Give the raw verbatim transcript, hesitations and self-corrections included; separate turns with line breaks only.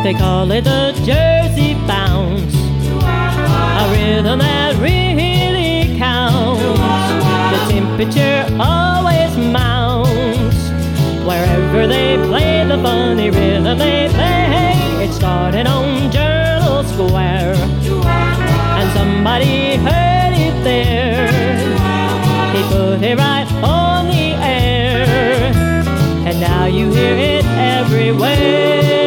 They call it the Jersey bounce, a rhythm that really counts. The temperature always mounts wherever they play the funny rhythm they play. It started on Journal Square, and somebody heard it there. He put it right on the air, and now you hear it everywhere.